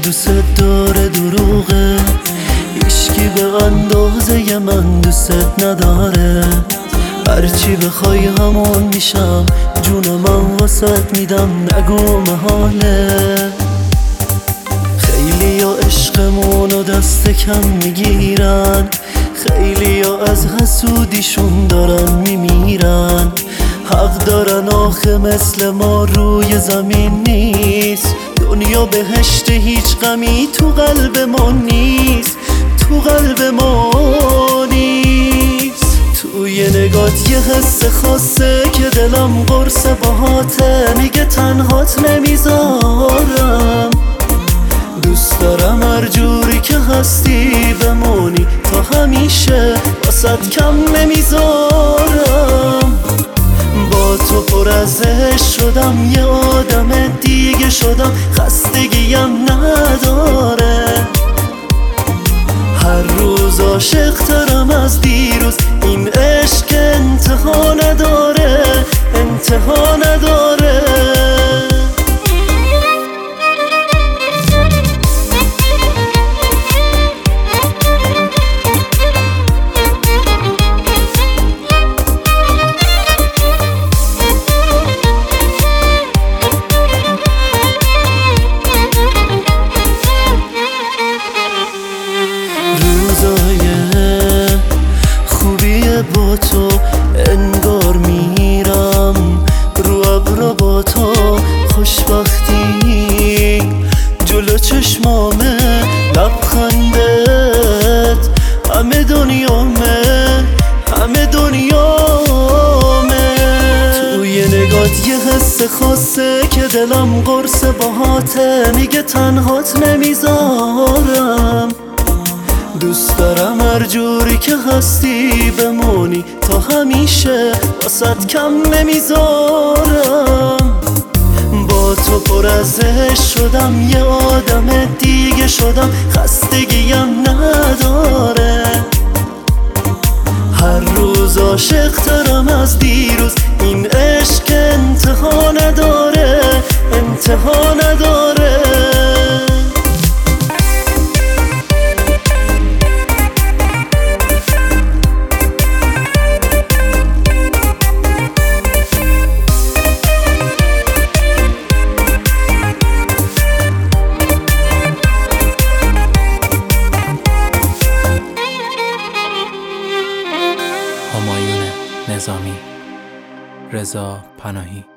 دوست داره دروغه، هیچکی به اندازه من دوست نداره. هرچی بخوای همون میشم، جون من واسط میدم، نگو محاله. خیلی ها عشقمونو دست کم میگیرن، خیلی ها از حسودیشون دارن میمیرن. حق دارن آخه مثل ما روی زمین نیست. دنیا بهشت هیچ غمی تو قلب ما نیست، تو قلب ما نیست. توی نگات یه حس خاصه که دلم قرص باهاته، میگه تنهات نمیذارم. دوست دارم هر جوری که هستی بمونی تا همیشه، واسط کم نمیذارم. با تو پر از عشق شدم، یه آدم دیگه شدم، خستگیم نداره. هر روز عاشق ترم از دیروز، این عشق انتها نداره، انتها نداره. با تو انگار میرم رو ابرا، با تو خوشبختی جلو چشمامه، لبخندت همه دنیامه، همه دنیامه. توی نگات یه حس خاصه که دلم قرص باهاته، میگه تنهات نمیذارم. دوست دارم هر جوری که هستی بمونی تا همیشه، واسط کم نمیذارم. با تو پر از عشق شدم، یه آدم دیگه شدم، خستگیم نداره. هر روز عاشق ترم از دیروز، این عشق انتها نداره، انتها نداره. همایون نظامی، رضا پناهی.